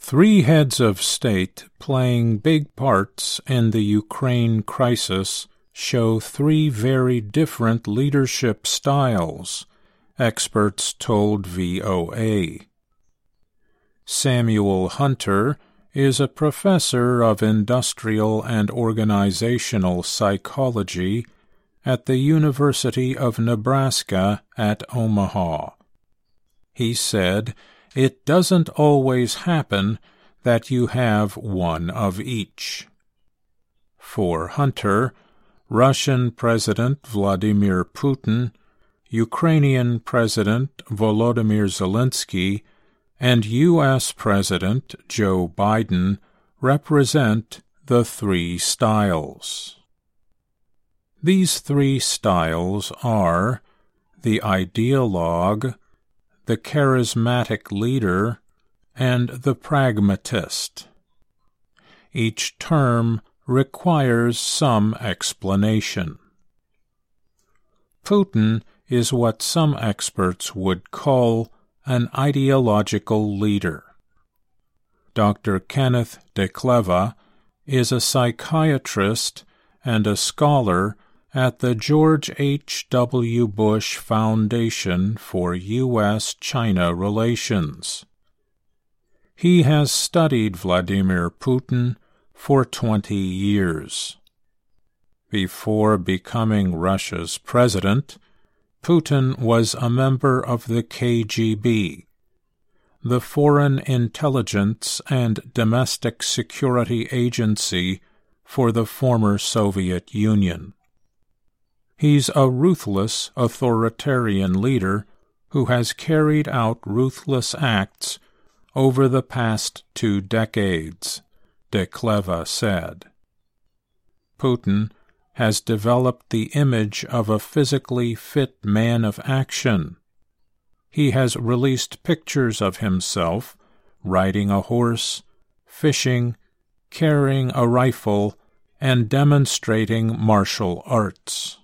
Three heads of state playing big parts in the Ukraine crisis show three very different leadership styles, experts told VOA. Samuel Hunter is a professor of industrial and organizational psychology at the University of Nebraska at Omaha. He said, "It doesn't always happen that you have one of each." For Hunter, Russian President Vladimir Putin, Ukrainian President Volodymyr Zelensky, and U.S. President Joe Biden represent the three styles. These three styles are the ideologue, the charismatic leader, and the pragmatist. Each term requires some explanation. Putin is what some experts would call an ideological leader. Dr. Kenneth DeCleva is a psychiatrist and a scholar at the George H. W. Bush Foundation for U.S.-China Relations. He has studied Vladimir Putin for 20 years. Before becoming Russia's president, Putin was a member of the KGB, the Foreign Intelligence and Domestic Security Agency for the former Soviet Union. He's a ruthless authoritarian leader who has carried out ruthless acts over the past 2 decades, DeCleva said. Putin has developed the image of a physically fit man of action. He has released pictures of himself riding a horse, fishing, carrying a rifle, and demonstrating martial arts.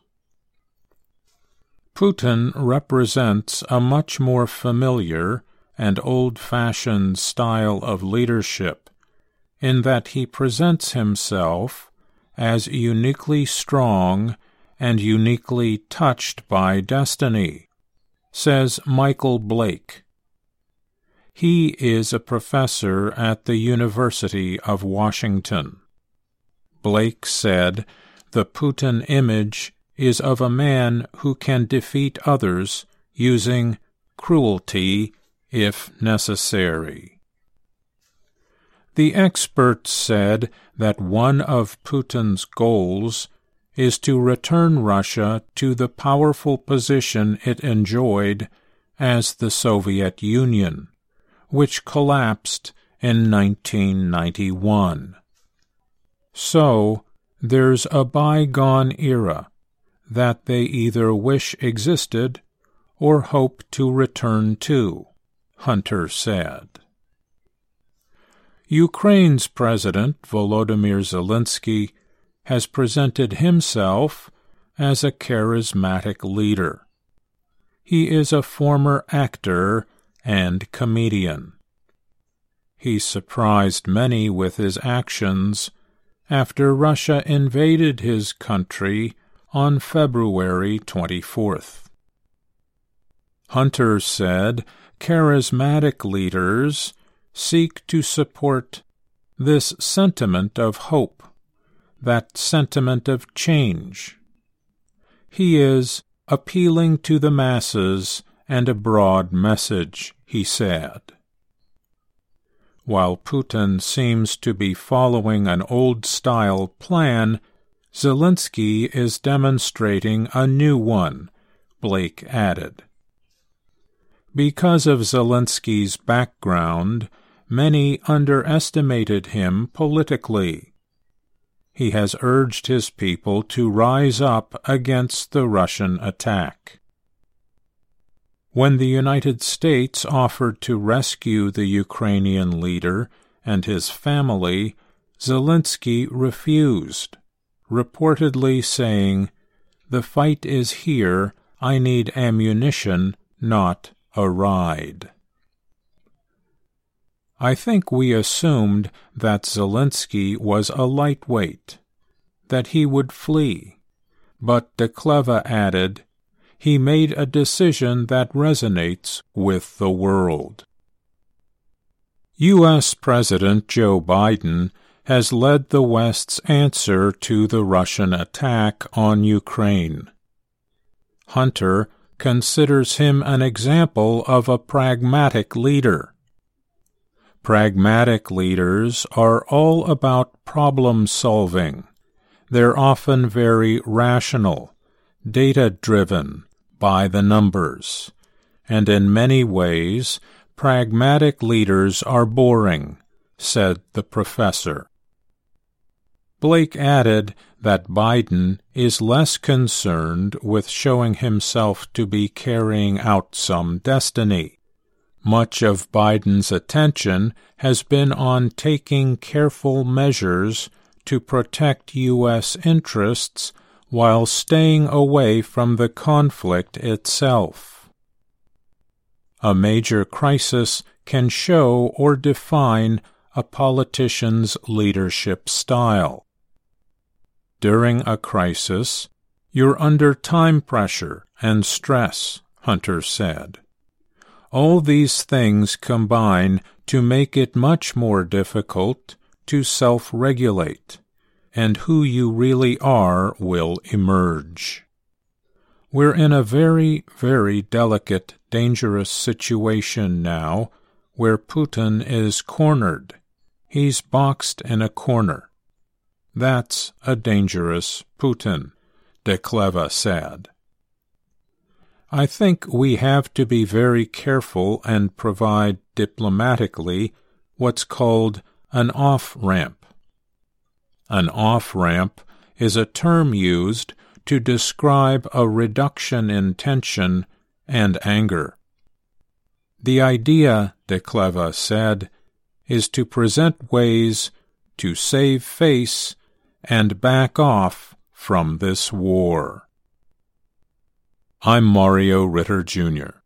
Putin represents a much more familiar and old-fashioned style of leadership in that he presents himself as uniquely strong and uniquely touched by destiny, says Michael Blake. He is a professor at the University of Washington. Blake said the Putin image is of a man who can defeat others using cruelty if necessary. The experts said that one of Putin's goals is to return Russia to the powerful position it enjoyed as the Soviet Union, which collapsed in 1991. So, there's a bygone era that they either wish existed or hope to return to, Hunter said. Ukraine's President Volodymyr Zelensky has presented himself as a charismatic leader. He is a former actor and comedian. He surprised many with his actions after Russia invaded his country on February 24th. Hunter said charismatic leaders seek to support this sentiment of hope, that sentiment of change. He is appealing to the masses and a broad message, he said. While Putin seems to be following an old-style plan, Zelensky is demonstrating a new one, Blake added. Because of Zelensky's background, many underestimated him politically. He has urged his people to rise up against the Russian attack. When the United States offered to rescue the Ukrainian leader and his family, Zelensky refused, reportedly saying, "The fight is here, I need ammunition, not a ride." I think we assumed that Zelensky was a lightweight, that he would flee, but de Kleve added, he made a decision that resonates with the world. U.S. President Joe Biden has led the West's answer to the Russian attack on Ukraine. Hunter considers him an example of a pragmatic leader. Pragmatic leaders are all about problem-solving. They're often very rational, data-driven, by the numbers, and in many ways, pragmatic leaders are boring, said the professor. Blake added that Biden is less concerned with showing himself to be carrying out some destiny. Much of Biden's attention has been on taking careful measures to protect U.S. interests while staying away from the conflict itself. A major crisis can show or define a politician's leadership style. During a crisis, you're under time pressure and stress, Hunter said. All these things combine to make it much more difficult to self-regulate, and who you really are will emerge. We're in a very, very delicate, dangerous situation now where Putin is cornered. He's boxed in a corner. That's a dangerous Putin, de Kleve said. I think we have to be very careful and provide diplomatically what's called an off-ramp. An off-ramp is a term used to describe a reduction in tension and anger. The idea, de Kleve said, is to present ways to save face and back off from this war. I'm Mario Ritter, Jr.